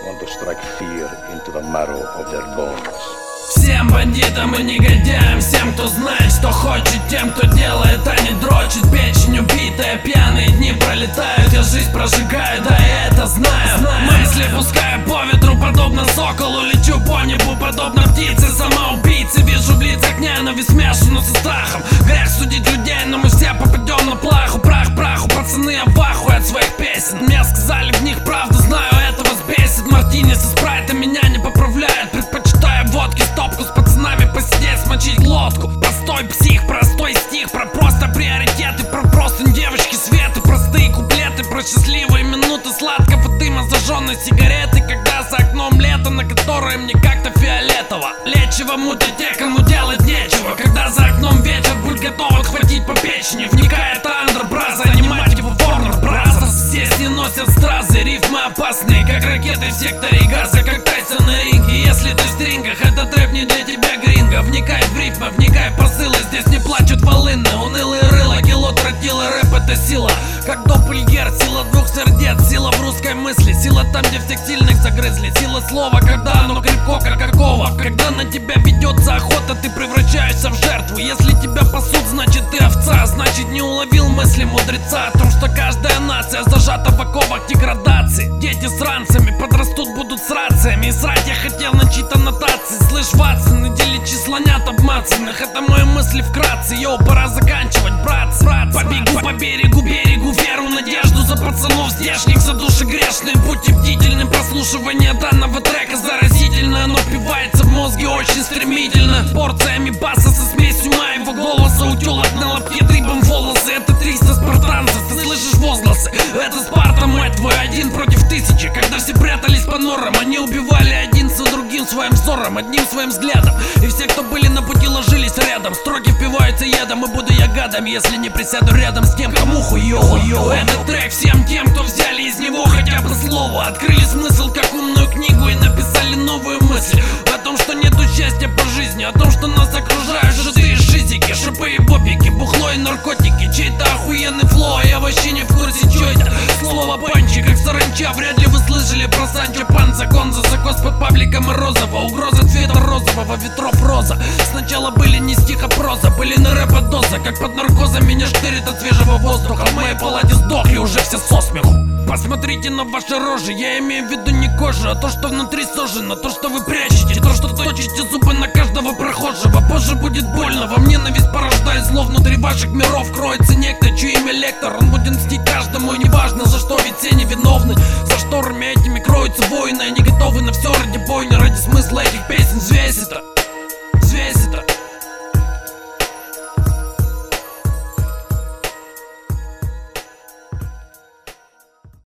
want to strike fear into the marrow of their bones. Всем бандитам и негодяям, всем, кто знает, что хочет, тем, кто делает, а не дрочит. Печень убитая, пьяные дни пролетают, я жизнь прожигаю, да я это знаю. Мысли пускаю по ветру, подобно соколу, лечу по небу, подобно птице, самоубийцы. Вижу в лицах ненависть, смешанную со страхом. Грех судить людей, но мы все попадем на плаху. Прах праху, пацаны, я в ахуе от своих песен. Мне сказали в них правду, знаю, это вас бесит. Мартинес и спрайта меня не поправляют. Предпочитаю водки, стопку с пацанами посидеть, смочить глотку. Простой псих, простой стих, про просто приоритеты, про простынь девочки светы, простые куплеты, про счастливые минуты сладкого дыма, зажженной сигареты, когда за окном лето, на которое мне как-то фиолетово. Лечиво мутят те, кому делать нечего, когда за окном вечер, будь готов отхватить по печени. Вникает Андербраза, а не мать его Warner Brothers. Здесь не носят стразы, рифмы опасные, как ракеты в секторе газа, как Тайсон на ринге. Если ты в стрингах, этот рэп не для тебя, гринго. Вникай в рифмы, вникай в посылы, здесь не плачут волыны. Унылые рыла, кило тротила, рэп это сила. Как Доппельгер, сила двух сердец, сила в русской мысли, сила там, где всех сильных загрызли. Сила слова, когда оно крепко, как какого. Когда на тебя ведется охота, ты превращаешься в жертву. Если тебя пасут, значит ты овца, значит не уловил мысли мудреца о том, что каждая нация зажата в оковах деградации. Дети с ранцами подрастут, будут с рациями, и срать я хотел на чьи-то нотации. Слышь, Ватсон, иди лечи слонят обмацанных, это мои мысли вкратце. Йоу, пора заканчивать, братцы. Побегу по берегу, веру, надежду за пацанов здешних, за души грешные. Будьте бдительны, прослушивание данного трека заразительно. Оно впивается в мозге очень стремительно, порциями баса со смесью моего голоса. Утюлок на лобке, дрибом волосы, это 300 спартанцев, ты слышишь возгласы? Это Спарта, мать твой, 1 против 1000. Когда все прятались по норам, они убивали один за другим своим взором, одним своим взглядом. И все, кто были на пути, ложились рядом. Строки впиваются ядом, и буду я гадом, если не присяду рядом с тем, кому хуёво. Этот трек всем тем, кто взяли из него хотя бы слово, открыли смысл, как умную книгу, и написали новую мысль о том, что нету счастья по жизни, о том, что нас окружают шизы и шизики, шипы и бобики, бухло и наркотики, чей-то охуенный флоу, а я вообще не в курсе, чё это. Слово панчи, как саранча, вряд ли вы слышали про Санчо Панца, Гонза, закос под Паблика Морозова, угроза цвета розового, ветров роза. Сначала были не стих, а проза, были на рэпа доза, как под наркозом меня штырит от свежего воздуха. В моей палате сдохли уже все со смеху. Посмотрите на ваши рожи, я имею в виду не кожу, а то, что внутри сожжено, то, что вы прячете, то, что точите зубы на каждого прохожего. Позже будет больно, вам ненависть порождает зло. Внутри ваших миров кроется некто, чье имя Лектор. Он будет мстить каждому, и неважно за что, ведь все невиновны. За шторами этими кроются воины, они готовы на все ради бойни, ради смысла этих песен взвесь это.